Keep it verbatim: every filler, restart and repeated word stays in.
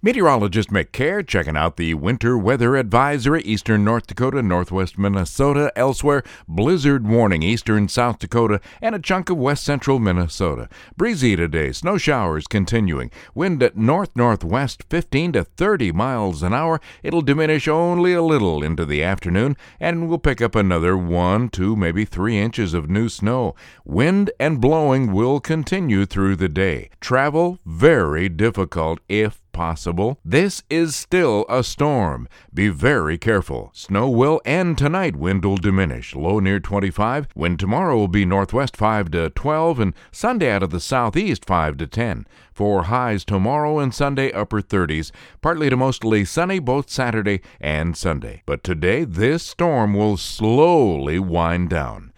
Meteorologist Mick Care checking out the winter weather advisory. Eastern North Dakota, northwest Minnesota, elsewhere blizzard warning. Eastern South Dakota and a chunk of west central Minnesota. Breezy today, snow showers continuing. Wind at north-northwest fifteen to thirty miles an hour. It'll diminish only a little into the afternoon and we'll pick up another one, two, maybe three inches of new snow. Wind and blowing will continue through the day. Travel very difficult if possible. This is still a storm. Be very careful. Snow will end tonight. Wind will diminish. Low near twenty-five. Wind tomorrow will be northwest five to twelve and Sunday out of the southeast five to ten. For highs tomorrow and Sunday upper thirties. Partly to mostly sunny both Saturday and Sunday. But today this storm will slowly wind down.